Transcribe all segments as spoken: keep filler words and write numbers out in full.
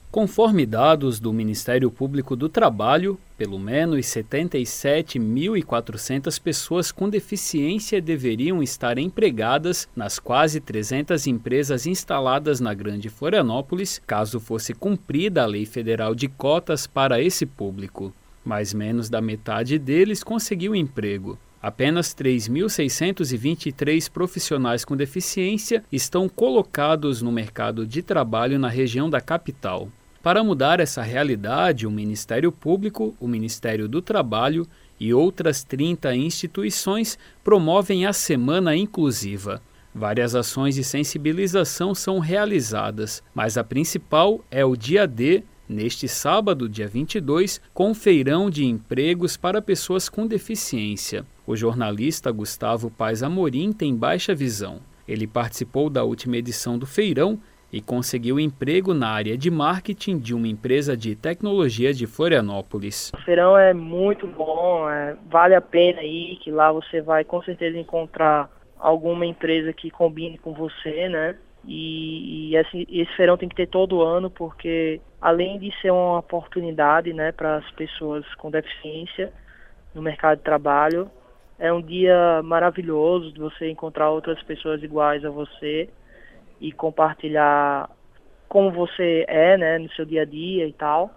Conforme dados do Ministério Público do Trabalho, pelo menos setenta e sete mil e quatrocentas pessoas com deficiência deveriam estar empregadas nas quase trezentas empresas instaladas na Grande Florianópolis, caso fosse cumprida a Lei Federal de Cotas para esse público. Mas menos da metade deles conseguiu emprego. Apenas três mil seiscentos e vinte e três profissionais com deficiência estão colocados no mercado de trabalho na região da capital. Para mudar essa realidade, o Ministério Público, o Ministério do Trabalho e outras trinta instituições promovem a Semana Inclusiva. Várias ações de sensibilização são realizadas, mas a principal é o Dia D, neste sábado, dia vinte e dois, com feirão de empregos para pessoas com deficiência. O jornalista Gustavo Paes Amorim tem baixa visão. Ele participou da última edição do feirão e conseguiu emprego na área de marketing de uma empresa de tecnologia de Florianópolis. O feirão é muito bom, é, vale a pena ir, que lá você vai com certeza encontrar alguma empresa que combine com você, né? E, e esse, esse feirão tem que ter todo ano, porque além de ser uma oportunidade, né, para as pessoas com deficiência no mercado de trabalho, é um dia maravilhoso de você encontrar outras pessoas iguais a você e compartilhar como você é, né, no seu dia a dia e tal,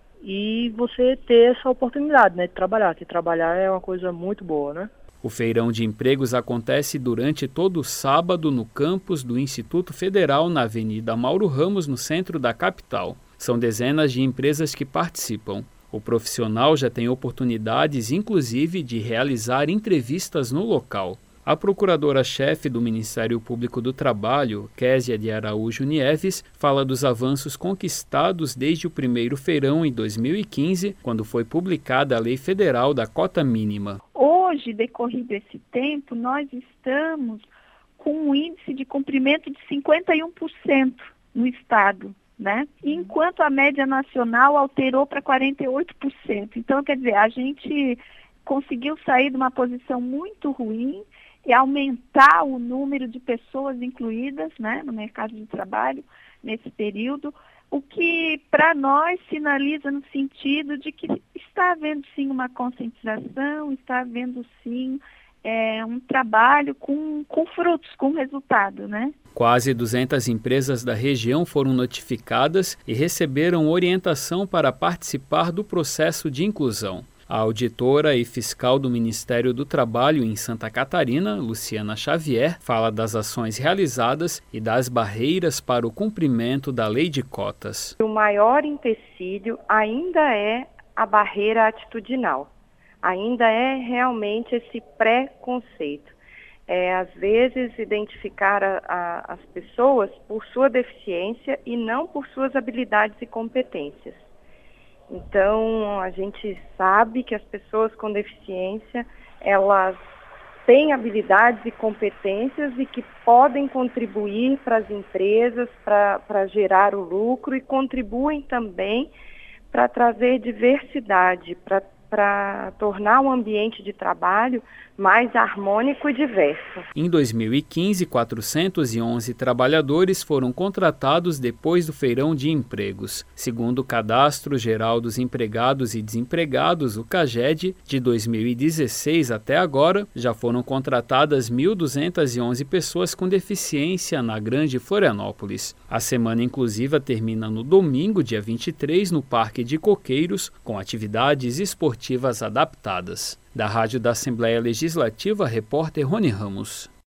e você ter essa oportunidade, né, de trabalhar, que trabalhar é uma coisa muito boa, né? O feirão de empregos acontece durante todo o sábado no campus do Instituto Federal, na Avenida Mauro Ramos, no centro da capital. São dezenas de empresas que participam. O profissional já tem oportunidades, inclusive, de realizar entrevistas no local. A procuradora-chefe do Ministério Público do Trabalho, Késia de Araújo Nieves, fala dos avanços conquistados desde o primeiro feirão em dois mil e quinze, quando foi publicada a Lei Federal da Cota Mínima. Hoje, decorrido esse tempo, nós estamos com um índice de cumprimento de cinquenta e um por cento no Estado, né? Enquanto a média nacional alterou para quarenta e oito por cento. Então, quer dizer, a gente conseguiu sair de uma posição muito ruim e aumentar o número de pessoas incluídas, né, no mercado de trabalho nesse período, o que para nós sinaliza no sentido de que está havendo sim uma conscientização, está havendo sim é, um trabalho com, com frutos, com resultado, né? Quase duzentas empresas da região foram notificadas e receberam orientação para participar do processo de inclusão. A auditora e fiscal do Ministério do Trabalho em Santa Catarina, Luciana Xavier, fala das ações realizadas e das barreiras para o cumprimento da lei de cotas. O maior empecilho ainda é a barreira atitudinal, ainda é realmente esse preconceito. É, às vezes, identificar a, a, as pessoas por sua deficiência e não por suas habilidades e competências. Então, a gente sabe que as pessoas com deficiência, elas têm habilidades e competências e que podem contribuir para as empresas, para gerar o lucro, e contribuem também para trazer diversidade, para para tornar o ambiente de trabalho mais harmônico e diverso. Em dois mil e quinze, quatrocentos e onze trabalhadores foram contratados depois do feirão de empregos. Segundo o Cadastro Geral dos Empregados e Desempregados, o CAGED, de dois mil e dezesseis até agora, já foram contratadas mil duzentas e onze pessoas com deficiência na Grande Florianópolis. A Semana Inclusiva termina no domingo, dia vinte e três, no Parque de Coqueiros, com atividades esportivas adaptadas. Da Rádio da Assembleia Legislativa, repórter Rony Ramos.